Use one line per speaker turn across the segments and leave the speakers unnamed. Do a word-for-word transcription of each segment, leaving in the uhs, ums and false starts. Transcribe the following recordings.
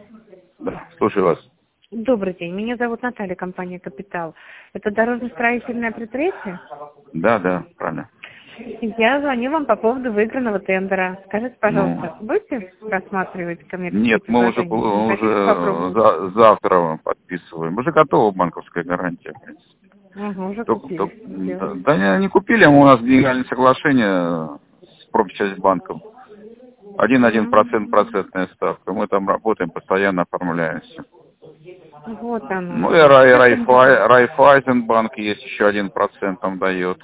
Да, слушаю вас.
Добрый день. Меня зовут Наталья, компания «Капитал». Это дорожно-строительное предприятие?
Да, да, правильно.
Я звоню вам по поводу выигранного тендера. Скажите, пожалуйста,
Ну,
будете рассматривать коммерческие
нет, мы уже,
предложения? Хотите
уже
попробовать?
за, завтра подписываем. Уже готова банковская гарантия.
Угу, уже
Только,
купили.
только- да,
Дело.
да не, не купили, а у нас генеральное соглашение с промсвязьбанком. Один один процент
М,
процентная ставка. Мы там работаем, постоянно оформляемся.
Вот оно
Ну и
что.
Рай-
Как он
Райфай-
будет?
Райфайзенбанк есть еще один процент там дает.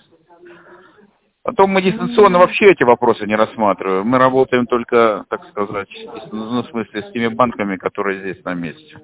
Потом мы дистанционно
М,
вообще эти вопросы не рассматриваем. Мы работаем только, так сказать, ну, в смысле, с теми банками, которые здесь на месте.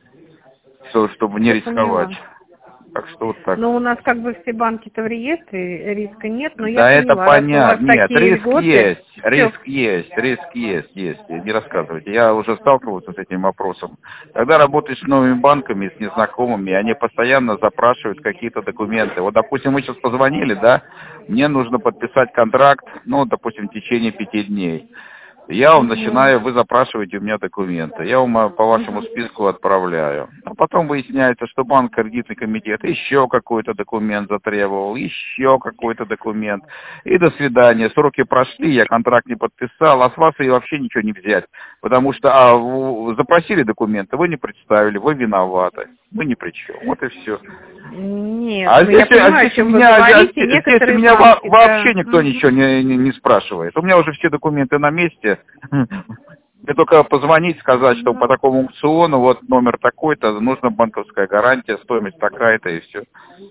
Все, чтобы не
Я
рисковать.
поняла.
Так что вот так.
Но у нас как бы все банки-то в реестре, риска нет, но я
Да, это
поняла, раз у вас
понятно. Нет,
такие
риск
льготы,
есть,
все.
риск есть, риск есть, есть. Не рассказывайте. Я уже сталкивался с этим вопросом. Когда работаешь с новыми банками, с незнакомыми, они постоянно запрашивают какие-то документы. Вот, допустим, мы сейчас позвонили, да, мне нужно подписать контракт, ну, допустим, в течение пяти дней. Я вам
Угу.
начинаю, вы запрашиваете у меня документы. Я вам э, по вашему
Угу.
списку отправляю. А потом выясняется, что банк, кредитный комитет еще какой-то документ затребовал, еще какой-то документ. И до свидания. Сроки прошли, я контракт не подписал, а с вас и вообще ничего не взять. Потому что а, вы запросили документы, вы не представили, вы виноваты. Вы ни при чем. Вот и все.
Нет,
А
ну
здесь,
я
а
понимаю, о
здесь у
чем вы
меня, а
говорите.
здесь здесь у
Некоторые
меня во-
банки, да.
вообще никто ничего
Угу.
не, не, не спрашивает. У меня уже все документы на месте. Мне только позвонить, сказать, что по
Ну,
такому аукциону, вот номер такой-то, нужна банковская гарантия, стоимость такая-то и все.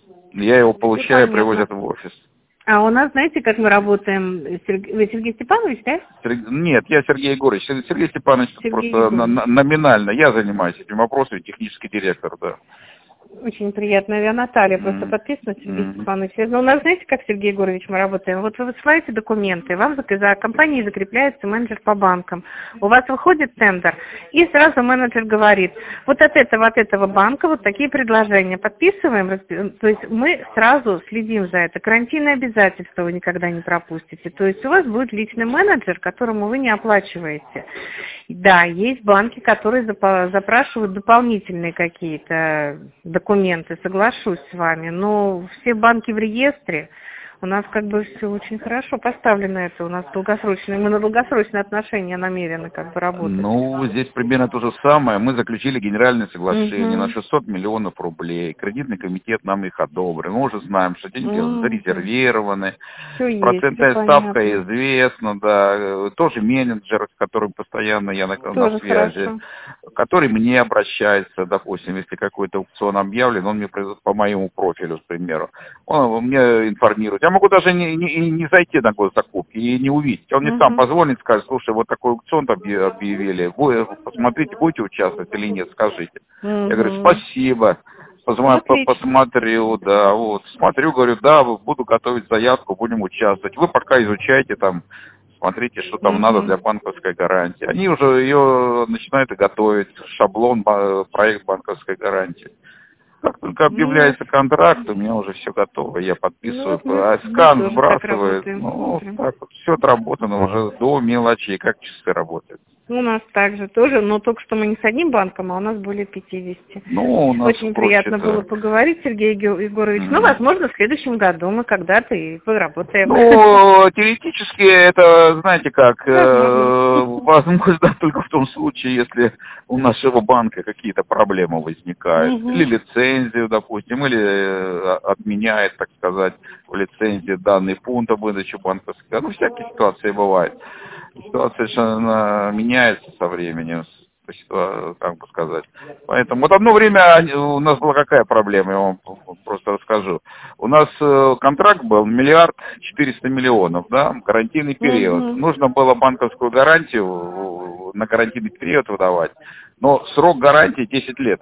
Я его
все
получаю,
понятно.
привозят в офис.
А у нас, знаете, как мы работаем? Серг- Вы Сергей Степанович, да?
Сер- Нет, я Сергей Егорович. Сер- Сергей Степанович тут
Сергей
просто на-
Егорович.
на- номинально. Я занимаюсь этим вопросом, технический директор, да.
Очень приятно. Я Наталья, просто
М,
подписана Сергей
м.
Степанович. Но у нас, знаете, как, Сергей Егорович, мы работаем? Вот вы высылаете документы, вам зак- за компанией закрепляется менеджер по банкам. У вас выходит тендер, и сразу менеджер говорит, вот от этого, от этого банка вот такие предложения подписываем. разб- То есть мы сразу следим за это. Карантинные обязательства вы никогда не пропустите. То есть у вас будет личный менеджер, которому вы не оплачиваете. Да, есть банки, которые запа- запрашивают дополнительные какие-то документы, соглашусь с вами, но все банки в реестре, у нас как бы все очень хорошо поставлено это, у нас долгосрочные, мы на долгосрочные отношения намерены как бы работать.
Ну, здесь примерно то же самое. Мы заключили генеральное соглашение на
Угу.
шестьсот миллионов рублей. Кредитный комитет нам их одобрил. Мы уже знаем, что деньги
Угу.
зарезервированы.
Все есть, все
Процентная ставка
понятно.
известна, да. Э, Тоже менеджер, с которым постоянно я на, на
Тоже
связи,
хорошо.
который мне обращается, допустим, если какой-то аукцион объявлен, он мне придет по моему профилю, к примеру. Он мне информирует. Я могу даже не, не, не зайти на госзакупки и не увидеть. Он мне сам
Угу.
позвонит, скажет, слушай, вот такой аукцион объ- объявили, вы посмотрите, будете участвовать или нет, скажите. Я говорю,
Угу.
спасибо.
Ну,
Посма- по-
отлично.
Посмотрю, да, вот. Смотрю, говорю, да, буду готовить заявку, будем участвовать. Вы пока изучайте там, смотрите, что там надо
Угу.
для банковской гарантии. Они уже ее начинают и готовить, шаблон, ба- проект банковской гарантии. Как только
Ну,
объявляется контракт, у меня уже все готово, я
ну
подписываю,
вот мы,
а
мы
скан
тоже так
сбрасывает,
работаем,
ну,
смотрим.
так вот, все отработано уже до мелочей, как часы работают.
У нас также тоже, но только что мы не с одним банком, а у нас более пятидесяти.
Ну, у нас
Очень приятно было
проще-то.
поговорить, Сергей Его- Егорович. Ну,
М.
возможно, в следующем году мы когда-то и поработаем.
Ну, теоретически это, знаете как,
Возможно.
э, возможно только в том случае, если у нашего банка какие-то проблемы возникают. Или
Мгм.
лицензию, допустим, или э, отменяет, так сказать, в лицензии данный пункт о выдаче банковской. Ну, всякие ситуации бывают. Ситуация совершенно меняется со временем, с- ситуа- как бы сказать. Поэтому вот одно время они- у нас была какая проблема, я вам просто расскажу. У нас э, контракт был миллиард четыреста миллионов, да, гарантийный период.
Мгм.
Нужно было банковскую гарантию э, на гарантийный период выдавать, но срок гарантии десять лет.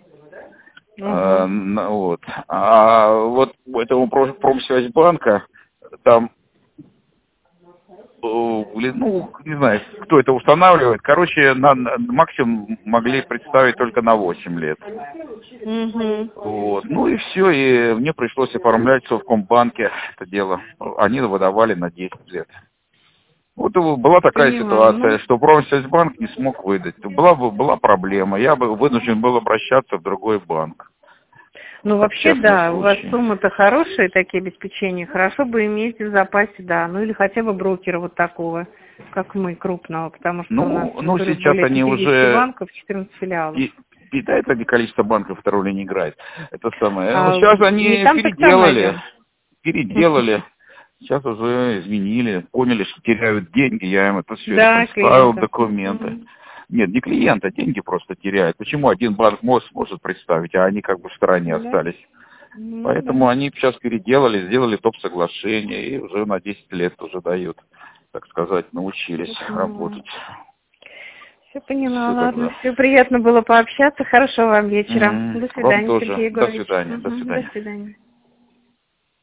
Э,
Мгм.
н- вот. А вот этому про- промсвязьбанка там э, блин, ну, не знаю, кто это устанавливает. Короче, на, на- максимум могли представить только на восемь лет.
Мгм.
Вот. Ну и все, и мне пришлось оформлять в Совкомбанке это дело. Они выдавали на десять лет. Вот была такая
Понимаю,
ситуация,
ну.
что Промсвязьбанк не смог выдать. Была бы была проблема, я бы вынужден был обращаться в другой банк.
Ну, вообще,
частный
да, у вас
случай.
суммы-то хорошие, такие обеспечения. Хорошо бы иметь в запасе, да. Ну, или хотя бы брокера вот такого, как мы, крупного. Потому что у нас,
Ну, ну
говорю,
сейчас
более
они
пятидесяти
уже...
банков, четырнадцать филиалов.
И, и да, это количество банков эта роль не играет. Это самое. Ну,
А,
сейчас
не
они
там, так там
переделали.
найдем.
Переделали. Сейчас уже изменили. Поняли, что теряют деньги. Я им это все
Да,
представил,
клиентов.
документы.
Мгм.
Нет, не клиента, деньги просто теряют. Почему один банк может, может представить, а они как бы в стороне
Да.
остались?
Ну,
Поэтому
да.
они сейчас переделали, сделали топ-соглашение и уже на десять лет уже дают, так сказать, научились
Все поняла.
работать.
Все поняла,
Все
ладно.
тогда.
Все приятно было пообщаться. Хорошего вам вечера.
М,
До
Вам
свидания,
тоже.
Сергей
До
Егорович.
свидания. До
Мгм. До
свидания.
свидания.